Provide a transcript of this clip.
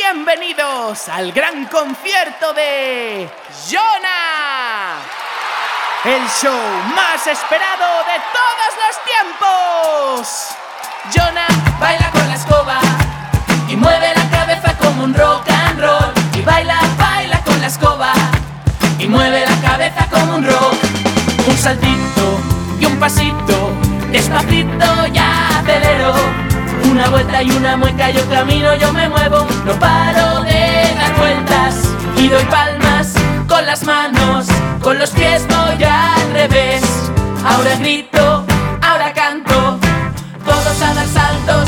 Bienvenidos al gran concierto de Jonah, el show más esperado de todos los tiempos. Jonah baila con la escoba y mueve la cabeza como un rock and roll. Y baila, baila con la escoba y mueve la cabeza como un rock. Un saltito y un pasito, despacito ya acelero. Una vuelta y una mueca, yo camino, yo me muevo. No paro de dar vueltas y doy palmas con las manos, con los pies voy al revés. Ahora grito, ahora canto, todos a dar saltos.